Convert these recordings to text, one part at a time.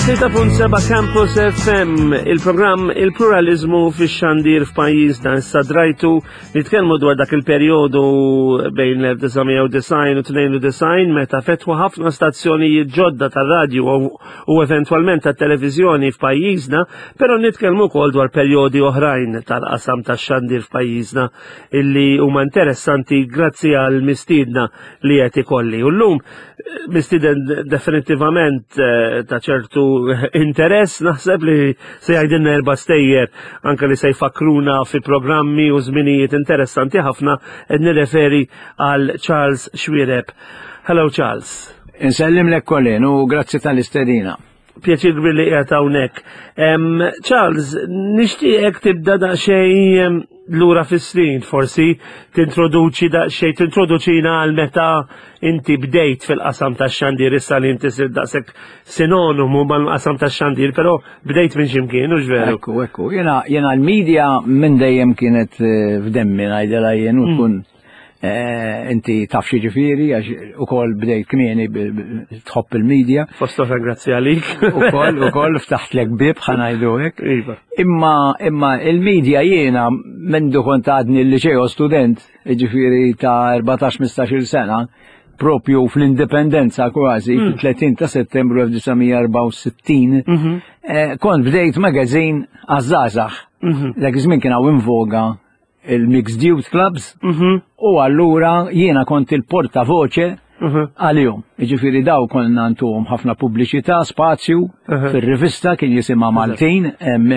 106.7 Campus FM, il-programm il-pluralizmu fi xandir f'pajjiżna issa drajtu nitkellmu dwar dak il-perjodu bejn l-1990 u 92 meta fetwa ħafna stazzjonijiet ġodda tar-radju u eventwalment tat-televiżjoni f'pajjiżna, però nitkellmu wkoll dwar perjodi oħrajn tal-qasam tax-xandir f'pajjiżna illi huma interessanti grazzi għal mistiedna li qed ikolli. U llum mistieden definitivament ta' ċertu interess, naħseb li se jgħidilna erba' stejjer anke li se jfakruna fi programmi u żminijiet interessanti ħafna qed nirreferi għal Charles Xwiereb. Hello Charles. Insellimlek Colin u grazzi tal-istedina. Pjaċir kbir li qiegħed hawnhekk. Charles, nixtieqek tibda daqsxejn lura fis-snin, forsi tintroduċina għal meta inti bdejt fil-qasam tax-xandir, issa li inti daqshekk sinonimu mal-qasam tax-xandir, però bdejt minn x'imkien u x'veru. Ekku. Jiena l-medja minn dejjem kienet f'demmi ngħidilha jien u tkun inti taf xi ġifieri għax ukoll bdejt kmieni tħobb il-medja. Fostofa grazzi għalik. Ukoll ftaħtlek bib ħanajdu hekk. Imma il-medja jiena mendu kont għadni l-liċeo student, ġifieri ta' 14-15 sena, propju fl-indipendenza kważi, fil-30 ta' settembru 1964, kont bdejt magazin għazzazax. Dak iż-żmien kien hawn invoga il-Mixed Youth Clubs, u allura jiena kont il-portavoċe għal-jum. Ġifiri daw konna ntuhom ħafna pubbliċità, spazju, fil-rivista kien jisimha Maltin,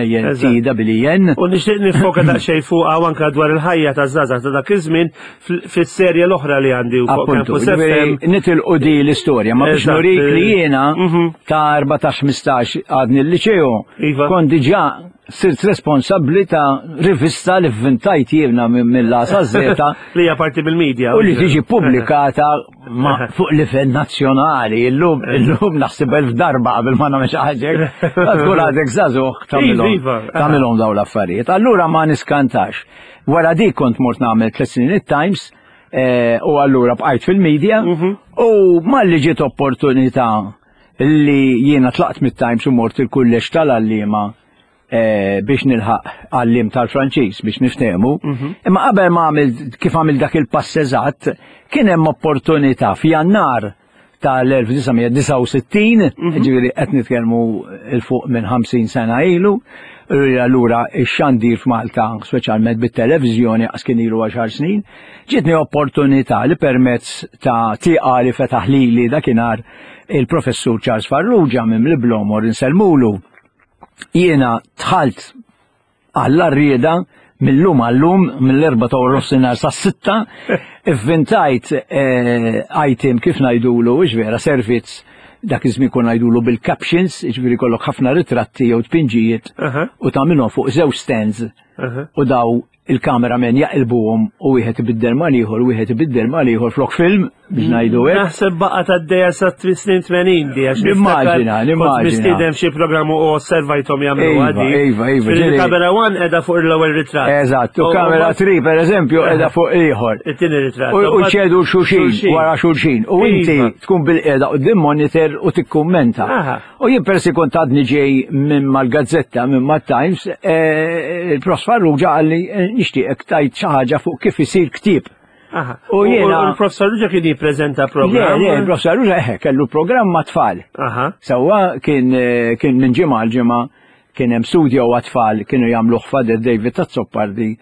TWN. U nixtieq nifoka daqsxejn fuq anke dwar il-ħajja taż-żgħażagħ ta' dak iż-żmien fis-serje l-oħra li għandi wkoll Campus FM. Nitilqu di l-istorja, ma biex nurik li jiena ta' 14-15 għadni l-liċeo, kont diġà sirt responsabbli ta' rivista li vvintajt jiena mill-Lasa Zeta li hija parti bil-medja u li tiġi pubblikata fuq livell nazzjonali. Illum naħseb 1000 darba qabel ma nagħmel xi ħaġa. Tkun għadek żagħżugħ tagħmilhom dawn l-affarijiet. Allura ma niskantax. Wara dik kont mort nagħmel 3 snin it-Times u allura bqajt fil-medja u malli ġiet opportunità li jiena tlaqt mit-Times u mort il-kulleġġ tal-għalliema biex nilħaq għallim tal-Franċiż biex niftehmu. Imma qabel ma kif għamil dak il-pass eżatt, kien hemm opportunità f'Jannar tal-1969, ġifieri qed nitkellmu il fuq minn 50 sena ilu, allura x-xandir f'Malta, speċjalment bit-televiżjoni għas kien ilu 10 snin, ġietni opportunità li permezz ta' tieqa li fetaħ lili dakinhar il-professur Charles Farrugia minn Blomor insellmulu. Jiena tħalt għall-arrieda mill-lum għall-lum mill-4 ta' nofsinhar sas-6 ivvintajt item kif ngħidulu ġvera servizz dak iż-żmien kun ngħidulu bil-captions, ġifieri kollok ħafna ritratti jew tpinġijiet u tagħmilhom fuq żewġ stands u daw il-kameramen jaqilbuhom u wieħed ibiddel mal ieħor u wieħed ibiddel mal ieħor flok film biex ngħidu hekk. Naħseb baqa' tad-dejja sa snin 80 di għax nimmaġina. Mistiedem xi programm u osservajthom jagħmlu għadi. Iva. Il-kamera 1 qiegħda fuq l-ewwel ritratt. Eżatt, u kamera 3 pereżempju qiegħda fuq ieħor. It-tieni ritratt. U ċedu xulxin wara xulxin. U inti tkun bil-qiegħda quddiem monitor u tikkummenta. U jien persi kont għadni ġej minn mal-Gazzetta minn mat-Times, il-Prof Farrugia għalli nixtieqek tajt xi ġa fuq kif isir ktieb. U il-Prof Farrugia kien jippreżenta programm. Le, il-Prof Farrugia kellu programm ma' tfal. Sewwa kien minn ġimgħa l ġimgħa kien hemm studio għat-tfal kienu jagħmluh Fader David Tazzoppardi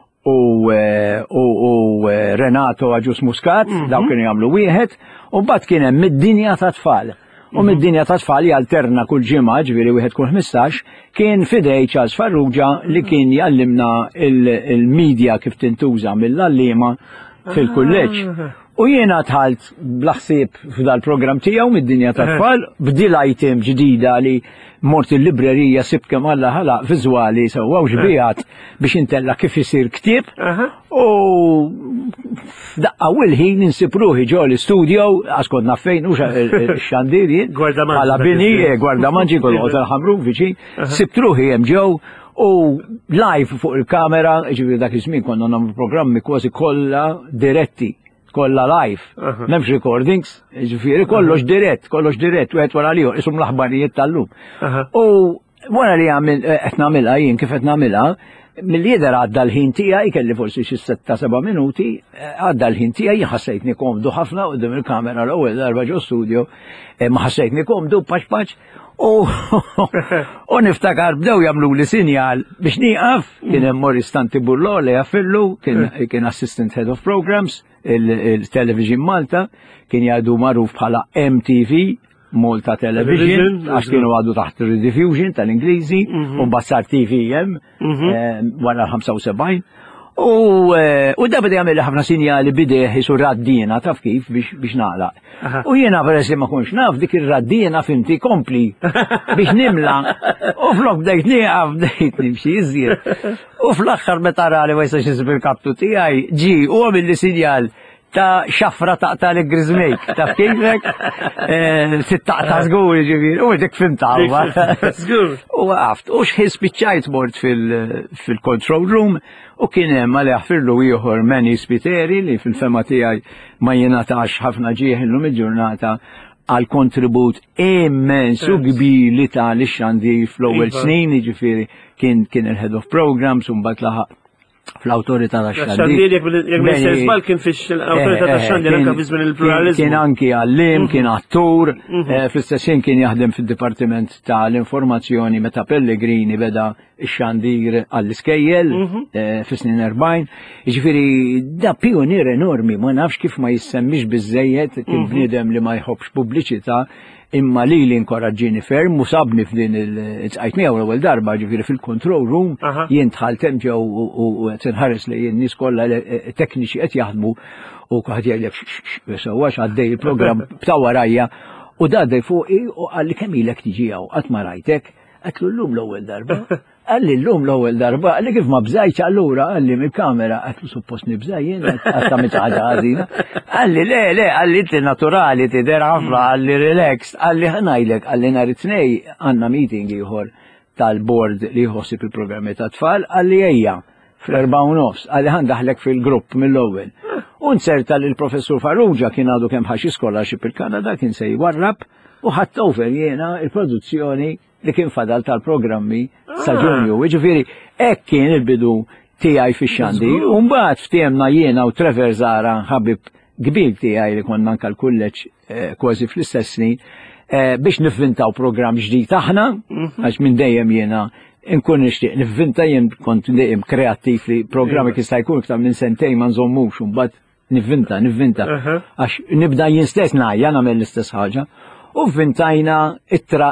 u Renato Aġus Muscat, daw kienu jagħmlu wieħed, u mbagħad kien hemm mid-dinja tat-tfal. U mid-dinja ta' tfal alterna kull ġimgħa, ġifieri wieħed kull 15, kien fidej Charles Farrugia li kien jallimna il-medja kif tintuża mill-għalliema fil-kulleġġ. U jiena tħalt blaħsib f'dal-programm tiegħu mid-dinja ta' tfal b'dil item ġdida li mort il-librerija sib kemm Alla ħalaq viżwali sewwa ġbijat biex intella kif isir ktieb u f'daqqa wilħin insib ruħi ġo l-istudio għax kont naf fejn hux x-xandirji bħala bini gwardamanġi kol qotel ħamru viċin sibt ruħi hemm ġew u live fuq il-kamera ġifieri dak iż-żmien konna nagħmlu programmi kważi kollha diretti kollha live, m'hemmx recordings, ġifieri kollox dirett, wieħed wara liħor, isum l-aħbarijiet tal-lum. U wara li qed nagħmilha jien kif qed nagħmilha, mill-jidher għadda l-ħin tiegħi kelli forsi xi 6-7 minuti, għadda l-ħin tiegħi ħassejtni komdu ħafna qudiem il-kamera l-ewwel darba ġo studio, ma ħassejtni komdu paċ. U niftakar bdew jagħmlu li sinjal biex nieqaf, kien hemm Morris Tantibullo li jaffillu, kien Assistant Head of Programs, il-Television Malta, kien jgħidu magħruf bħala MTV, Malta Television, għax kienu għadu taħt Rediffusion tal-Ingliżi, u mbagħad TVM wara l-75. U da bida jagħmel ħafna sinjali bideh jisu raddina taf kif biex naqlaq. U jiena peress li ma kunx naf dik ir-raddina fimti kompli biex nimla. U flok bdejt nieqaf bdejt nimxi iżjed. U fl-aħħar meta rali ma jistax isib il-kaptu tiegħi ġi u għamilli sinjal ta' xafra ta' l-grizmejk, ta' kifek, sittaqta żgur ġifieri, u dik fimta. U għaft, u xħis spiċċajt mort fil-control room, u kien hemm għalih firlu ieħor Manny Spiteri li fil-fema tiegħi ma jingħatax ħafna ġieħ illum il-ġurnata għal kontribut immens u kbir li ta' l-Xandir fl-ewwel snin, jiġifieri kien il-Head of Programs u mbagħad laħaq fl-autorità ta' Xandir. Jek ma kien fix l-autorità ta' Xandir anke fi żmien il-pluralizmu. Kien anki għallim, kien attur, fl-istessin kien jaħdem fid-Dipartiment tal-Informazzjoni meta Pellegrini beda x-Xandir għall-iskejjel fis-snin 40. Jiġifieri da pionier enormi, ma nafx kif ma jissemmix biżejjed kien bniedem li ma jħobbx pubbliċità. Imma li inkoraġġini ferm u sabni f'din il-tqajtni l-ewwel darba ġifieri fil-control room jien dħalt hemm ġew u qed inħares li n-nies kollha tekniċi qed jaħdmu u kulħadd jgħidlek sewwax għaddej il-programm bta' warajja u dgħaddej fuqi u qalli kemm ilek tiġi hawn qatt ma rajtek. Għatlu llum l-ewwel darba. Għalli llum l-ewwel darba, għalli kif ma bżajċ allura, għalli mill-kamera, għatlu suppost nibżajjen, għatta mitħaġa għazina. Għalli le, għalli inti naturali, tidher ħafna, għalli relax, għalli ħanajlek, għalli nhar it-tnejn għandna meeting ieħor tal-board li jħossib il-programmi ta' tfal, għalli ejja fl-4:30, għalli ħandaħlek fil-grupp mill-ewwel. Unserta li l-professur Farrugia kien għadu kemm ħaxi scholarship il-Kanada, kien se jwarrab, u ħadd over jiena il-produzzjoni li kien fadal tal-programmi sa' ġunju. Ġifieri hekk kien il-bidu tiegħi fix-Xandir. U mbagħad ftiemna jiena u Trevor Zara ħabib kbir tiegħi li konna anke l-kulleġġ kważi fl-istess snin biex nivvintaw programm ġdid aħna, għax minn dejjem jiena nkun nixtieq nivvinta jien kont dejjem kreattiv li programmi kien sta jkun iktar minn sentejn ma nżommux u mbagħad nivvinta għax nibda jien stess ngħajja nagħmel l-istess ħaġa. U vvintajna ittra.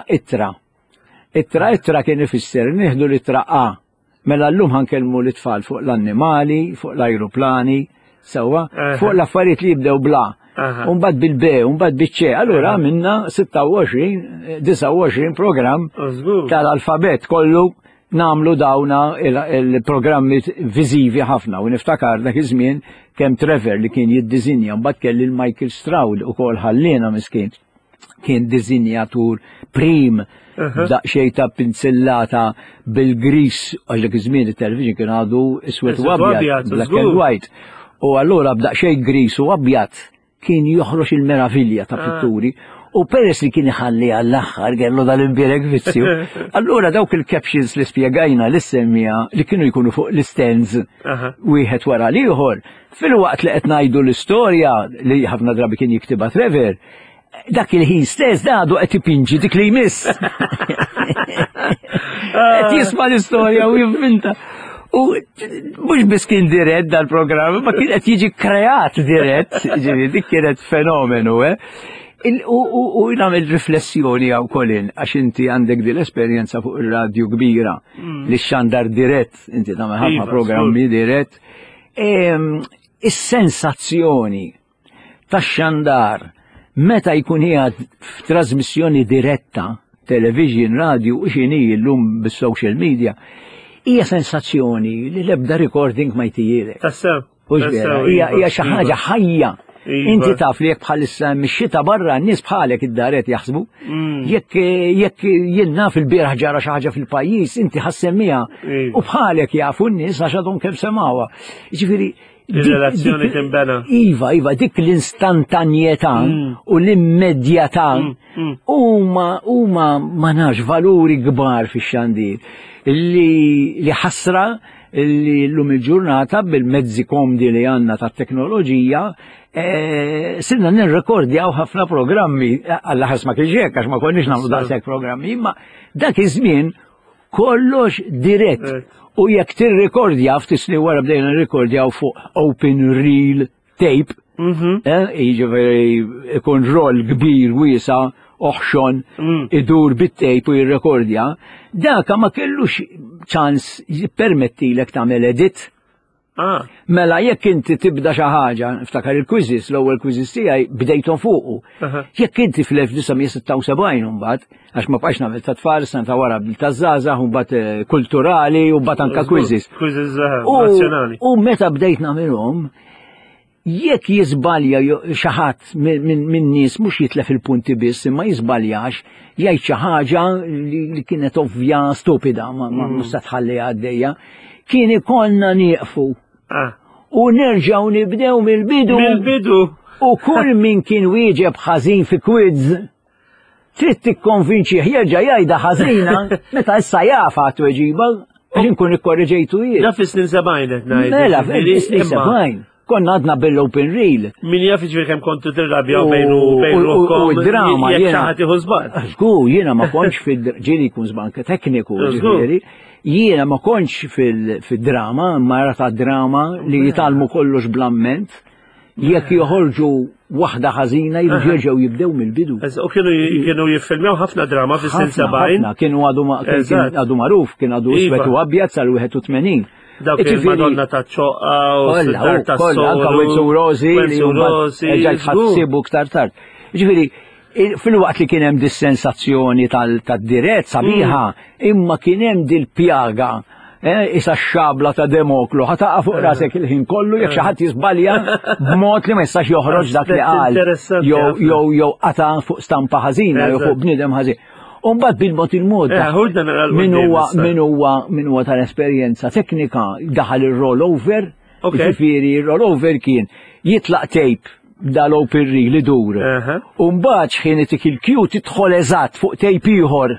Ittra kien ifisser nieħdu l-ittra A. Mela llum ħankellmu l-itfal fuq l-annimali, fuq l-ajruplani, sewwa, fuq l-affarijiet li jibdew bla. Mbagħad bil-B, mbagħad biċ-C. Allura minna 29 programm tal-alfabet kollu namlu dawna il-programmi viżivi ħafna u niftakar dak iż-żmien kemm Trevor li kien jiddiżinja mbagħad kelli l-Michael Stroud ukoll ħallina miskien kien dizinjatur prim daqsxejn ta' pinzellata bil-gris għal iż-żmien it-television kien għadu iswed u abjad, black and white. U allura b'daqsxejn gris u abjad kien joħroġ il-meravilja ta' pitturi u peress li kien iħalli għall-aħħar kellu dal-imbierek vizzju. Allura dawk il-captions li spjegajna l-semmija li kienu jkunu fuq l-stands wieħed wara l-ieħor fil-waqt li qed ngħidu l-istorja li ħafna drabi kien jiktiba Trevor. Dak il-ħin stess dadu qed ipinġi dik li jmiss. Qed jisma' l-istorja u jivvinta. U mhux biss kien dirett dal-programm, ma kien qed jiġi kreat dirett, ġifieri dik kienet fenomenu, U nagħmel riflessjoni għaw kolin, għax inti għandek din l-esperjenza fuq ir-radju kbira li xandar dirett, inti tagħmel ħafna programmi dirett. Is-sensazzjoni tax-xandar meta jkun qiegħed f'trasmissjoni diretta, television, radio u x'inhi llum bis-social media, hija sensazzjoni li l-ebda recording ma jtijilek. Tassew. Hija xi ħaġa ħajja. Inti taf li jekk bħalissa mix-xita barra n-nies bħalek id-daret jaħsbu. Jekk jiena fil-bieraħ ġara xi ħaġa fil-pajjiż, inti ħassemmija u bħalek jafu n-nies għax għadhom kemm semgħuha. Jiġifieri Il-relazzjoni timbena. Iva, dik l-instantanjetà u l-immedjatà huma ma nafx valuri kbar fix-xandir li ħasra li llum il-ġurnata bil-mezzi komdi li għandna tat-teknoloġija sirna nirrekordjaw ħafna programmi Alla ħasma kienx għax ma konniex nagħmlu daqshekk programmi, imma dak iż-żmien kollox dirett. U jekk tirrekordja f'tisli wara bdejna nirrekordjaw fuq open reel tape, jiġifieri ikun roll kbir wiesa oħxon idur bit-tape u jirrekordja, daka ma kellux ċans jippermettilek tagħmel edit. Mela jekk inti tibda xi ħaġa, niftakar il-quizzes, l-ewwel quizzes tiegħi bdejthom fuqu. Jekk inti fl-1976 imbagħad, għax ma bqax nagħmel ta' tfal, ta' wara bil-tażżażagħ u mbagħad kulturali u mbagħad anke quizzes. Quizzes nazzjonali. U meta bdejt nagħmilhom, jekk jiżbalja xi ħadd minn nies mhux jitlef il-punti biss, imma jiżbaljax jgħid xi ħaġa li kienet ovvja stupida ma mhux se tħalliha għaddejja, kien ikollna nieqfu. U nerġgħu nibdew mill-bidu. U kull min kien wieġeb ħażin fi quiz trid tikkonvinċih jerġa' jgħidha ħażina meta issa jafa tweġiba għax inkun ikkorreġejtu jien. Da fis-snin 70 ngħid. Mela fis-snin 70. Konna għadna bil-open reel. Min jaf ġifieri kemm kontu tirrabjaw bejn drama jekk xi ħadd jieħu żball. Żgur, jiena ma kontx ġieli jkun żball tekniku ġifieri. Jiena ma kontx fid-drama, mara ta' drama li jitalmu kollox blamment, jekk joħorġu waħda ħażina jerġgħu jibdew mill-bidu. U kienu jiffilmew ħafna drama fis-sin 70. Kienu għadu magħruf, kien għadu iswed u abjad sal-81. Dawk il-Madonna ta' ċoqqa u s-dar ta' anka Wenzu Rosi li ġajt ħassibu ktar tard. Ġifieri, fil-waqt li kien hemm dis-sensazzjoni tad-dirett sabiħa, imma kien hemm dil-pjaga isa x-xabla ta' Demoklu ħataqa fuq rasek il-ħin kollu jekk xi ħadd jiżbalja b'mod li ma jistax joħroġ dak li qal jew qata' fuq stampa ħażina jew fuq bniedem ħażin. Umbagħad bil-mod il-mod min huwa tal-esperjenza teknika daħal ir-rollover, jiġifieri ir-rollover kien jitlaq tape dal-open reel idur. Umbagħad x'kien itik il-cue tidħol eżatt fuq tape ieħor.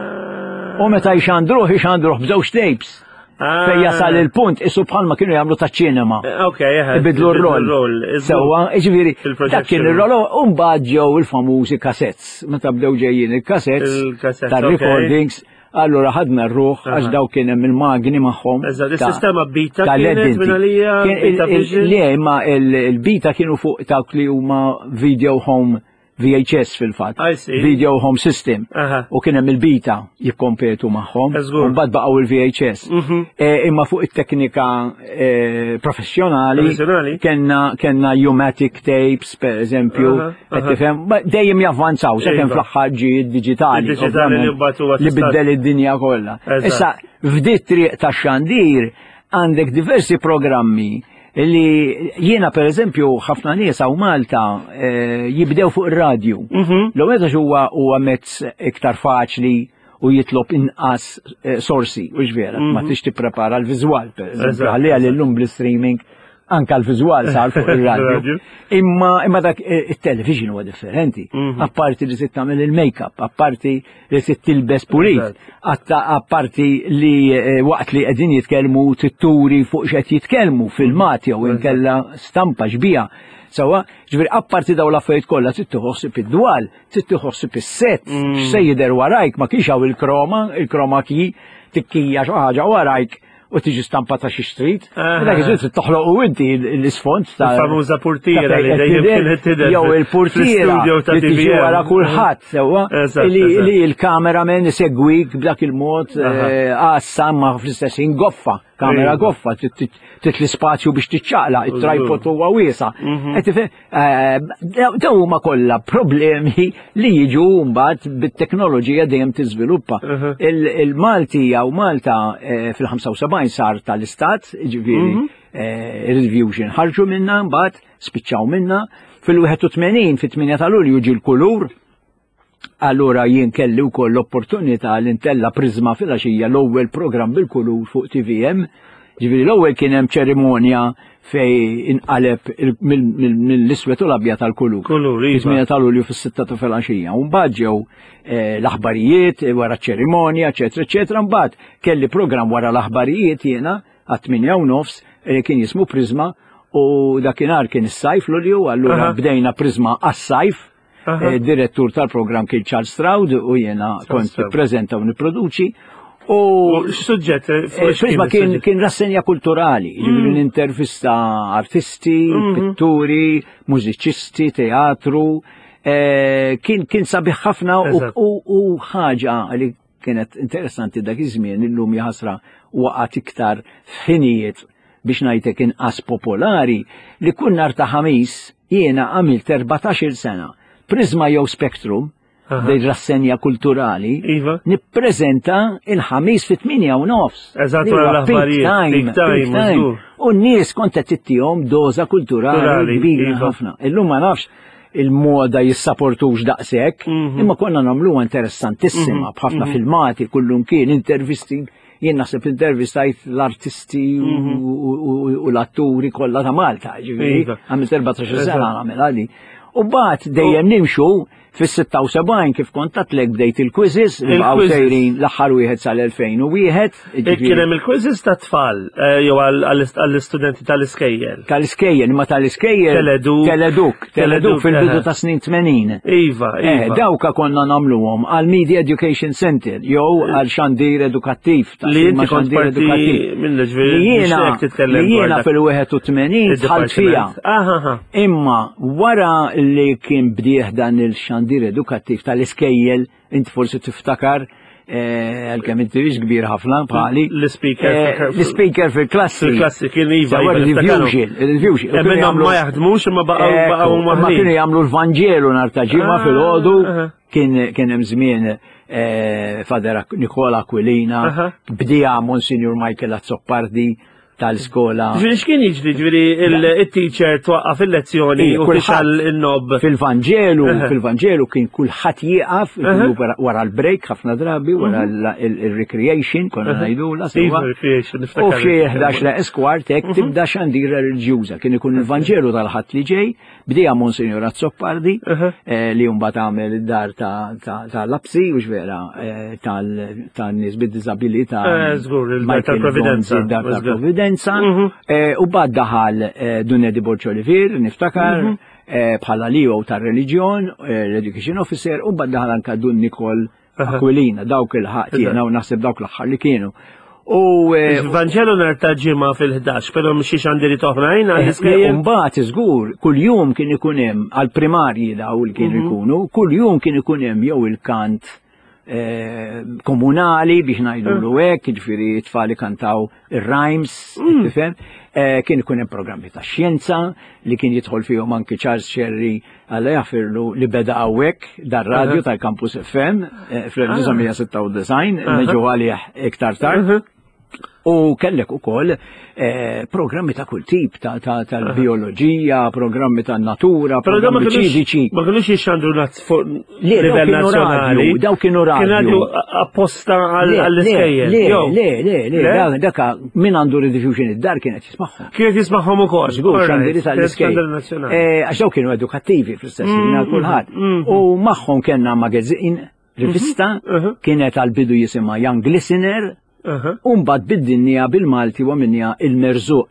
U meta jxandruh b'żewġ tapes. Fej jasal il-punt, issu bħalma kienu jagħmlu taċ-ċinema. Ibidlu r-roll. Sewwa, ġifieri, dak kien ir-roll u mbagħad ġew il-famużi cassettes. Meta bdew ġejjin il-cassettes tar-recordings, allura ħadna r-ruħ għax daw kien hemm il-magni magħhom. Is-sistema bita kienet minn għalija. Le, imma il-bita kienu fuq dawk li huma video home VHS fil-fatt, Video Home System, u kien hemm il-bita jikkompetu magħhom, u mbagħad baqgħu il-VHS. Imma fuq it-teknika professjonali kellna U-matic tapes, pereżempju, qed tifhem, dejjem javvanzaw sakemm fl-aħħar ġie d-diġitali li biddel id-dinja kollha. Issa f'dit triq tax-xandir għandek diversi programmi li jiena per eżempju ħafna nies hawn Malta jibdew fuq ir-radju. L-għameta huwa mezz iktar faċli u jitlob inqas sorsi, u ġvera, ma tix tipprepara l-viżwal per eżempju, ħallija l-lum bl-streaming anka l-viżwal sar fuq ir-radju. Imma dak it-television huwa differenti. Apparti li trid tagħmel il-make-up, apparti li trid tilbes pulit, apparti li waqt li qegħdin jitkellmu titturi fuq x'qed jitkellmu filmat jew inkella stampa xbija. Sewa, ġifieri apparti dawn l-affarijiet kollha trid tieħossib id-dwal, trid tieħossib is-set, x'se jidher warajk ma kienx hawn il-kroma ki tikkija xi ħaġa warajk u tiġi stampata xi street. Dak iżid toħloq u inti l-isfond ta' famuża portiera li dejjem kienet tidher jew il-portiera li tiġi wara kulħadd sewwa li l-kameraman isegwik b'dak il-mod qassa ma fl-istess ħin goffa, kamera goffa, trid l-ispazju biex tiċċaqlaq, it-tripod huwa wiesa'. Dawn huma kollha problemi li jiġu mbagħad bit-teknoloġija dejjem tiżviluppa. Il-Malti jew Malta fil-75 sar tal-istat, ġifieri Reviewtion ħarġu minna, mbagħad spiċċaw minna, fil-81 fit-8 ta' Lulju ġie l-kulur. Allura jien kelli wkoll l-opportunità li ntella Prizma fil-għaxija l-ewwel programm bil-kulur fuq TVM Ġifieri l-ewwel kien hemm ċerimonja fej inqaleb mill-iswed u l-abjad tal-kulur. Fis-8 ta' Lulju fis-6 ta' filgħaxija. U mbagħad ġew l-aħbarijiet wara ċ-ċerimonja, eċetera. Mbagħad kelli programm wara l-aħbarijiet jiena għat-8:30 kien jismu Prizma u dakinhar kien is-sajf Lulju, allura bdejna Prizma għas-sajf. Direttur tal-programm kien Charles Stroud u jiena kont nippreżenta u nipproduċi. U x-suġġett? Prizma kien rassenja kulturali, ġifieri intervista artisti, pitturi, mużiċisti, teatru, kien sabiħ ħafna u ħaġa li kienet interessanti dak iż-żmien illum jaħasra waqgħet iktar f'ħinijiet biex ngħidlek inqas popolari li kull nhar ta' ħamis jiena għamilt 14-il sena Prizma jew Spectrum dej rassenja kulturali, nippreżenta il-ħamis fit-8:30. Eżatt wara l-aħbarijiet. U n-nies kont qed tittihom doża kulturali kbira ħafna. Illum ma nafx il-moda jissapportux daqshekk, imma konna nagħmluha interessantissima b'ħafna filmati, kullum kien intervisti, jien naħseb intervistajt l-artisti u l-atturi kollha ta' Malta, ġifieri, għamilt 14 sena nagħmel għali. U mbagħad dejjem nimxu fis-76 kif kont tatlek bdejt il-quizzes, baqgħu sejrin l-aħħar wieħed sal-2001. Kien hemm il-quizzes ta' tfal jew għall-istudenti tal-iskejjel. Tal-iskejjel, imma tal-iskejjel Teleduk fil-bidu ta' snin 80. Iva. Dawka konna nagħmluhom għal Media Education Center jew għal xandir edukattiv. Li inti kont parti li jiena fil-81 tħalt fiha. Imma wara li kien bdieħ dan il-xandir edukattiv tal-iskejjel, inti forsi tiftakar għal-kemm inti biex kbir ħafna bħali. L-speaker fil-klassi. Fil-klassi kien Iva. Il-Fusion. Ma jaħdmux imma baqgħu ma kienu jagħmlu l-Vanġelu nhar ta' ġimgħa fil-għodu, kien hemm żmien Fader Nikola Aquilina, bdija Monsignor Michael Azzoppardi tal-skola. Ġviri x'kien jiġri il-teacher twaqqaf il-lezzjoni u tixal il-nob. Fil-Vanġelu kien kulħadd jieqaf wara l-break ħafna drabi, wara il-recreation, konna ngħidula sewa. U f'xi 11 kwart hekk tibda xandira reliġjuża. Kien ikun il-Vanġelu tal-ħadd li ġej, bdija Monsignor Azzoppardi li mbagħad għamel id-dar tal-Lapsi u x'vera tan-nies bid-diżabilità. Żgur, il-Providenza. U bad daħal Dunedi Borċ Olivier, niftakar, bħala lijo tar-reliġjon, l-Education Officer, u bad daħal anka Dun Nikol Aquilina, dawk il-ħat jena u naħseb dawk l-axħar li kienu. Il-Vanġelu narta ġimma fil-11, pero mxiex għandiri toħrajn għal-iskejjen? Umbat, żgur, kull jum kien ikunem, għal-primarji daw li kienu ikunu, kull jum kien ikunem jew il-kant komunali biex ngħidu l-hekk, ġifieri tfali kantaw ir-rhymes, tifhem? Kien ikun hemm programmi ta' xjenza li kien jidħol fihom anke Charles Cherry Alla jaffirlu li beda hawnhekk dar-radju tal-Campus FM fl-1996, neġu għalih iktar tard. U kellek ukoll programmi ta' kull tip tal-bioloġija, programmi ta' natura, programmi ċiviċi. Ma kienux jixxandru livell nazzjonali. Dawk kienu radju. Kien għadu apposta għall-iskejjel. Le, daka min għandu rediffusion id-dar kienet jismaħħom. Kienet jismaħħom ukoll. Żgur, xandiri tal-iskejjel. Għax daw kienu edukattivi fl-istess ħin kulħadd. U magħhom kellna magazzin, rivista, kienet għal-bidu jisimha Young Listener. Umbad bid-dinja bil-Malti u minnija il-Merżuq.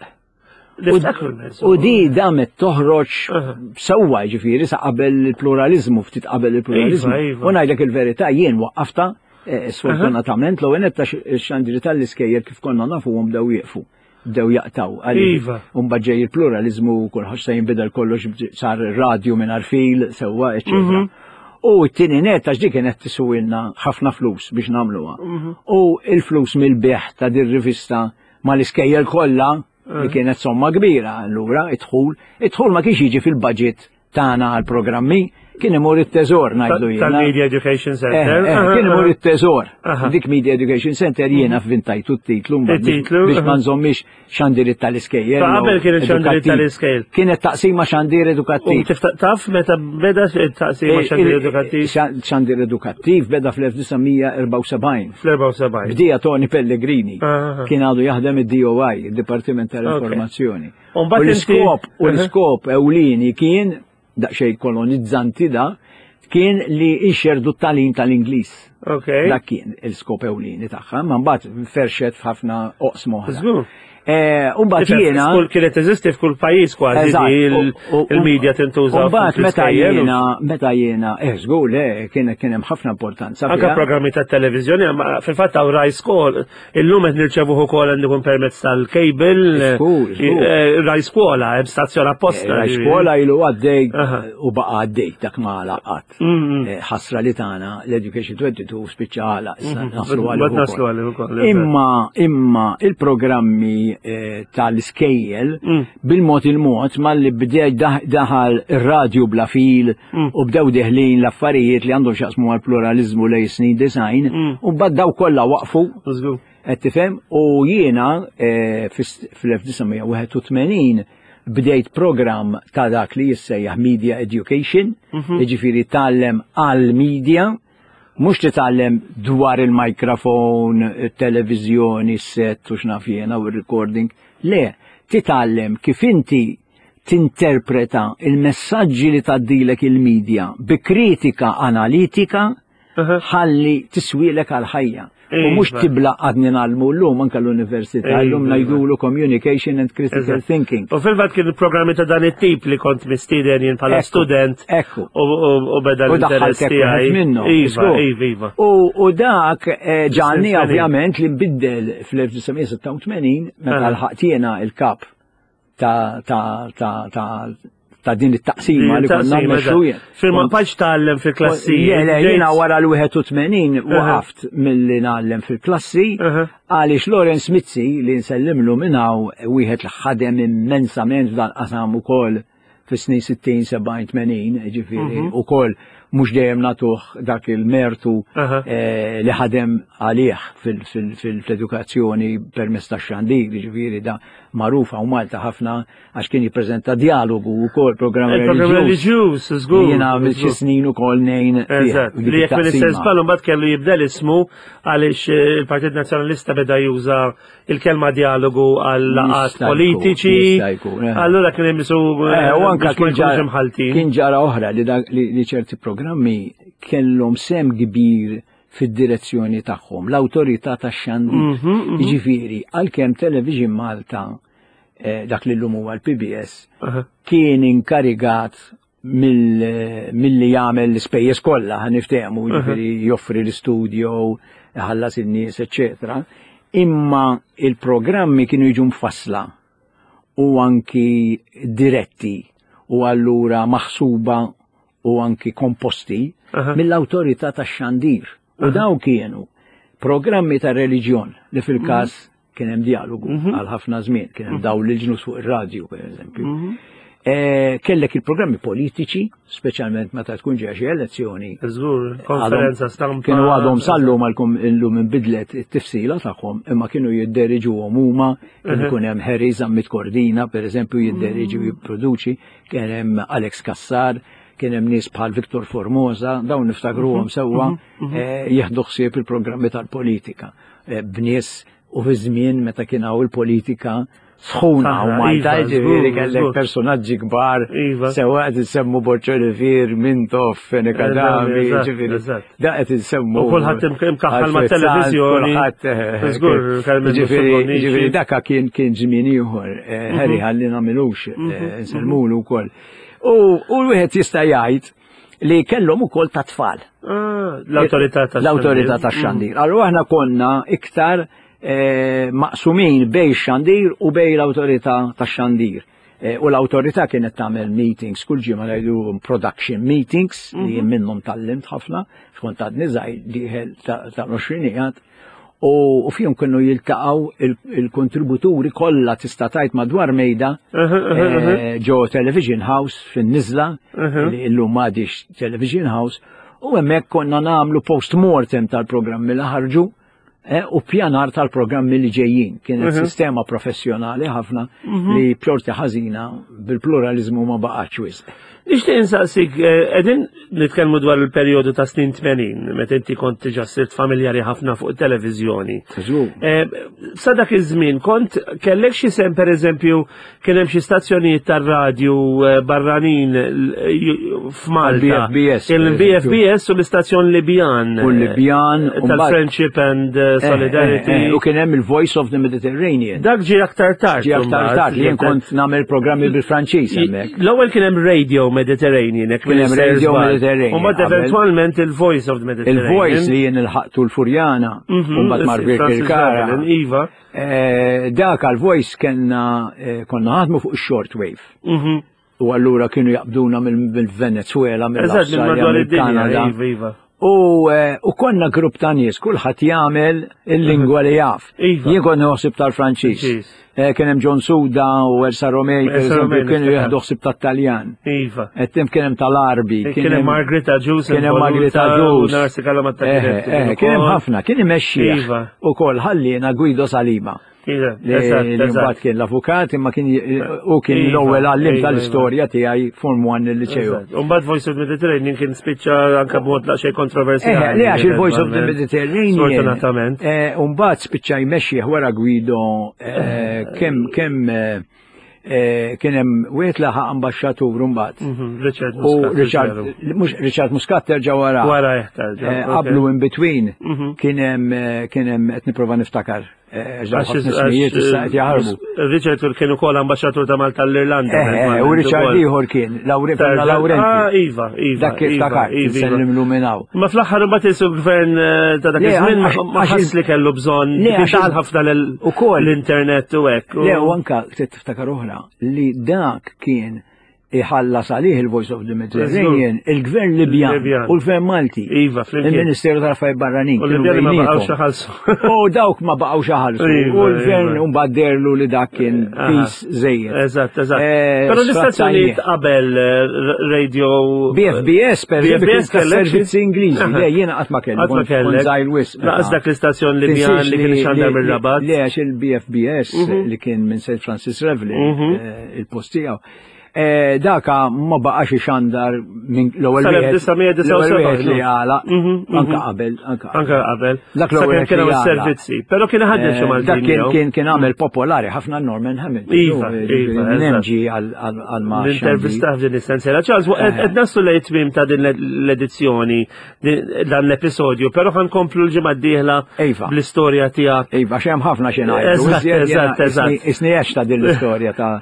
U di damet toħroġ sewwa ġifieri sa qabel il-pluralizmu, ftit qabel il-pluralizmu. U ngħidlek il-verità jien waqqafta sfortunatament l-ewwel netta x-xandiri tal-iskejjer kif konna nafuhom bdew jieqfu. Bdew jaqtaw għalih. Umbad ġej il-pluralizmu kulħadd se jinbidel kollox sar radju minn arfil sewwa eċċetera. U t-tini net, għax di kienet tiswilna ħafna flus biex namluwa. U il-flus mill-beħ ta' dir-rivista ma l-iskejjel kollha li kienet somma kbira allura idħul ma kienx jiġi fil-budget tagħna għal-programmi, kien imur it-teżor ngħidlu jiena. Tal-Media Education Center. Kien imur it-teżor. Dik Media Education Center jiena f'vintajtu t-titlu biex ma nżommix xandirit tal-iskejjel. Qabel kien xandirit tal-iskejjel. Kienet taqsima xandir edukattiv. Taf meta beda taqsima xandir edukattiv? Xandir edukattiv beda fl-1974. Fl-74. Bdija Tony Pellegrini. Kien għadu jaħdem id-DOI, id-Dipartiment tal-Informazzjoni. U l-iskop ewlieni kien, daqxej kolonizzanti da, kien li inxerdu t-talim tal-Inglis. Dak kien il-skop ewlieni tagħha, ma mbagħad ferxet f'ħafna oqsma oħra. Umbat jiena. Kienet eżisti f'kull pajjiż kważi il-medja tintuża. Umbat meta jiena, żgur kien hemm ħafna importanza. Anke programmi tat-televiżjoni, fil-fatt hawn Rai Skola, illum qed nirċevuh ukoll għandikun permezz tal-cable. Rai Skola, hemm stazzjon apposta. Rai Skola ilu għaddej u baqa' għaddej dak ma laqat. Ħasra li tagħna l-Education 22 spiċċala issa naslu għalih ukoll. Imma il-programmi tal-iskejjel bil-mod il-mod malli bdew daħal ir-radju bla fil u bdew deħlin l-affarijiet li għandhom xaqsmu għal-pluralizmu lej snin design u baddaw kollha waqfu qed tifhem u jiena fl-1981 bdejt programm ta' dak li jissejjaħ Media Education, jiġifieri tgħallem għall-media. Mux titgħallem dwar il-mikrofon, il-televizjoni, s-set u x'naf jiena u r-recording. Le, titgħallem kif inti tinterpreta il-messaġġi li tgħaddilek il-medja bi kritika analitika ħalli tiswilek għal-ħajja. U mux tibla għadni nalmu l-lum anka l-università, l-lum najdulu Communication and Critical Thinking. U fil-vat kien il-programmi ta' dan it-tip li kont mistiden jien pala student. U beda l-interess tijaj. Iva. U dak ġanni ovvjament li mbiddel fl-1986 meta l-ħaqtjena il-kap ta' din it-taqsima li konna mexxujien. Firma paċ tgħallem fil-klassi. Jiena wara l-81 waqaft milli nagħllem fil-klassi għaliex Lawrence Mizzi li nsellimlu minn hawn wieħed li ħadem immensament f'dan qasam ukoll fis-snin 60, 70, 80, ġifieri ukoll mhux dejjem nagħtuh dak il-mertu li ħadem għalih fil-edukazzjoni permezz tax-xandir, ġifieri da magħrufa u Malta ħafna għax kien jippreżenta dialogu wkoll programm reliġjuż, żgur. Jiena xi snin ukoll ngħin. Li jekk Minister Spallum mbagħad kellu jibdel ismu għaliex il-Partit Nazzjonalista beda juża il-kelma dialogu għal laqat politiċi. Allura kien hemm isu kien ġara oħra li ċerti programmi kellhom sem kbir fid-direzzjoni tagħhom, l-awtorità tax-xandir. Jiġifieri għalkemm Television Malta dak li llum huwa l-PBS kien inkarigat milli jagħmel l-ispejjeż kollha ħaniftehmu, jiġifieri joffri l-istudio, ħallas in-nies, eċetera. Imma il-programmi kienu jiġu mfassla u anki diretti u allura maħsuba u anki komposti mill-awtorità tax-xandir. U daw kienu programmi ta' reliġjon li fil-każ kien hemm dialogu għal ħafna żmien, kien hemm daw l-ġnus fuq ir-radju pereżempju. Kellek il-programmi politiċi, speċjalment meta tkun ġeja xi elezzjoni. Żgur, konferenza stampa. Kienu għadhom sallu mal-lum inbidlet it-tifsila tagħhom, imma kienu jidderiġuhom huma, kien ikun hemm Harry Zammit Kordina, pereżempju jidderiġi u jipproduċi, kien hemm Alex Kassar, kien hemm nies bħal Viktor Formosa, dawn niftakruhom sewwa jieħdu ħsieb il-programmi tal-politika. Bnies u fi żmien meta kien hawn il-politika sħuna u Malta ġifieri kellek personaġġi kbar sewwa qed insemmu Borċolivir, Mintoff, Fenekadami, ġifieri da qed insemmu. U kulħadd imkaħħal mat-televiżjoni. Ġifieri dak kien żmien ieħor, ħeri ħalli nagħmilux nsellmulu wkoll. U wieħed jista' jgħid li kellhom ukoll ta' tfal. L-awtorità tax-xandir. Allura aħna konna iktar maqsumin bej xandir u bej l-awtorità tax-xandir. U l-awtorità kienet tagħmel meetings kull ġimgħa ngħidu production meetings li minnhom tallimt ħafna, xkont għadni żgħir dieħel ta' 20 qiegħed. u fihom kienu jiltaqgħu il-kontributuri kollha tista' tgħid madwar mejda ġo Television House fin-Niżla li llum m'għadix Television House u hemmhekk konna nagħmlu post-mortem tal-programmi li ħarġu u pjanar tal-programmi li ġejjin. Kienet sistema professjonali ħafna li pjorti ħażina bil-pluralizmu ma baqgħetx wisq. Nixtieq insaqsik, qegħdin nitkellmu dwar il-perjodu ta' snin 80, meta inti kont diġà sirt familjari ħafna fuq it-televiżjoni. Sa dak iż-żmien kellek xi sem pereżempju kien hemm xi stazzjonijiet tar-radju barranin f'Malta. Kien il-BFBS u l-istazzjon Libjan. U Libjan tal-Friendship and Solidarity. U kien hemm il-Voice of the Mediterranean. Dak ġie aktar tard. Ġie aktar tard li jien kont nagħmel programmi bil-Franċiż hemmhekk. L-ewwel kien hemm Radio Mediterranean, Radio Mediterranean. U mbagħad eventwalment il-Voice of the Mediterranean. Il-Voice li jien il-ħaqtu l-Furjana, u mbagħad Margaret Kirkara. Iva. Dak għal-Voice konna ħadmu fuq ix-short wave. U allura kienu jaqbduna mill-Venezuela, mill-Awstralja, mill-Kanada. U konna grupp ta' nies, kulħadd jagħmel il-lingwa li jaf. Jien kont noħsib tal-Franċiż. Kien hemm John Suda u Elsa Romej, kienu jieħdu ħsib tat-Taljan. Qed kien hemm tal-Arbi. Kien hemm Margreta Ġus. Kien hemm Margreta Ġus. Kien hemm ħafna, kien imexxi ukoll ħallina Guido Salima. Li mbagħad kien l-avukat imma kien l-ewwel għallim tal-istorja tiegħi Form 1 il-liċew. U mbagħad Voice of the Mediterranean kien spiċċa anke b'mod xejn kontroversjali. Le għax il-Voice of the Mediterranean. Sfortunatament. U mbagħad spiċċa jmexxi wara Guido kemm kien hemm wieħed laħaq ambaxxatur mbagħad. Richard Muscat terġa' wara. Qablu in between kien hemm qed nipprova niftakar. Richard kien ukoll ambaxxatur ta' Malta l-Irlanda. U Richard ieħor kien Laurenti. Iva. Dak iftakar se nimluminaw. Ma fl-aħħar imbagħad isu gvern ta' dak iż-żmien ma ħass li kellu bżonn biex ħafna l-internet u hekk. Le u anke tiftakar oħra li dak kien iħallas għalih il-Voice of the Mediterranean, il-Gvern Libjan u l-Gvern Malti. Il-Ministeru tal-Affarijiet Barranin. U l-Libjani ma baqgħux ħalsu. U dawk ma baqgħux ħalsu. U l-Gvern mbagħderlu li dak kien pis żejjed. Eżatt. Però l-istazzjonijiet qabel radio BFBS kien servizzi Ingliżi. Le jiena qatt ma kellek. Laqas dak l-istazzjon Libjan li kien ixandar mir-Rabat. Le għax il-BFBS li kien minn St. Francis Revlin il-post tiegħu. Daka ma baqax ixandar minn l-ewwel wieħed li għala anke qabel. Dak l-ewwel kien hemm servizzi, però kien ħaddem xi Maltin. Dak kien għamel popolari ħafna Norman Hamilton. Nemġi għal l-intervista f'din is-sensiela. Charles, qed naslu lejn tmiem ta' din l-edizzjoni dan l-episodju, però ħankomplu l-ġimgħa d-dieħla bl-istorja tiegħek. Iva, xi hemm ħafna xi ngħidu. Isni għex ta' din l-istorja ta'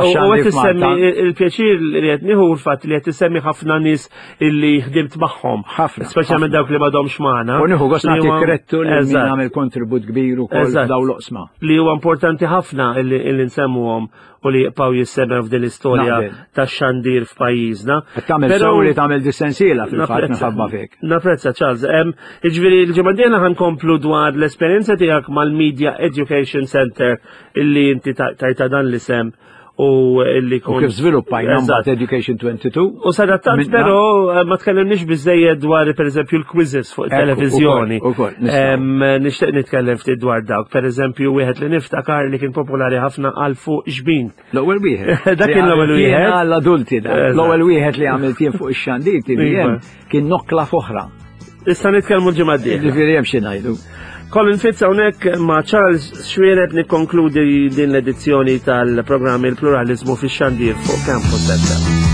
il-pjaċir li qed nieħu l-fatt li qed isemmi ħafna nies illi ħdimt magħhom, speċjalment dawk li m'għadhomx magħna. U nieħu gost nagħti kredtu li min għamel kontribut kbir ukoll f'dawn l-oqsma. Li huwa importanti ħafna illi nsemmuhom u li jibqgħu jissemmew f'din l-istorja tax-xandir f'pajjiżna. Tagħmel sew li tagħmel dissensiela fil-fatt minħabba fik. Napprezza Charles. Jiġifieri l-ġimgħa d-dieħla ħankomplu dwar l-esperjenza tiegħek mal-Media Education Center illi inti tajta dan l-isem u illi kun kif żviluppajna mbagħad Education 22. U sadattant però ma tkellimniex biżejjed dwar pereżempju l-quizzes fuq it-televiżjoni. Nixtieq nitkellem ftit dwar dawk. Pereżempju wieħed li niftakar li kien popolari ħafna għal fuq xbin. L-ewwel wieħed. Dak kien l-ewwel wieħed. Għall-adulti l-ewwel wieħed li għamilt jien fuq ix-xandir kien nokla f'oħra. Issa nitkellmu l-ġimgħa d-dieħla. Ġifieri hemm xi ngħidu. Colin Fitz hawnhekk ma' Charles Xwieret nikkonkludi din l-edizzjoni tal-programm Il-Pluralizmu fix-xandir fuq Campus FM.